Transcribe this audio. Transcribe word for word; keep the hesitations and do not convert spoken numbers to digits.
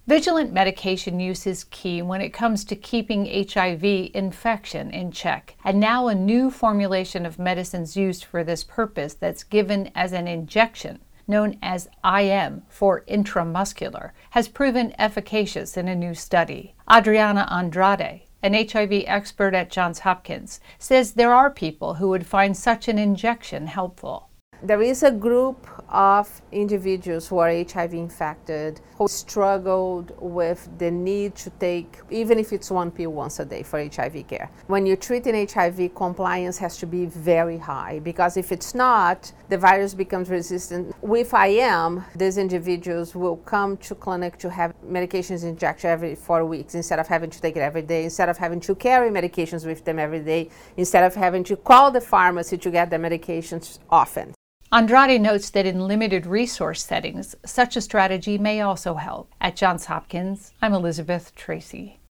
Vigilant medication use is key when it comes to keeping H I V infection in check. And now a new formulation of medicines used for this purpose that's given as an injection, known as I M for intramuscular, has proven efficacious in a new study. Adriana Andrade, an H I V expert at Johns Hopkins, says there are people who would find such an injection helpful. There is a group of individuals who are H I V infected who struggled with the need to take, even if it's one pill once a day for H I V care. When you're treating H I V, compliance has to be very high, because if it's not, the virus becomes resistant. With I M, these individuals will come to clinic to have medications injected every four weeks instead of having to take it every day, instead of having to carry medications with them every day, instead of having to call the pharmacy to get the medications often. Andrade notes that in limited resource settings, such a strategy may also help. At Johns Hopkins, I'm Elizabeth Tracy.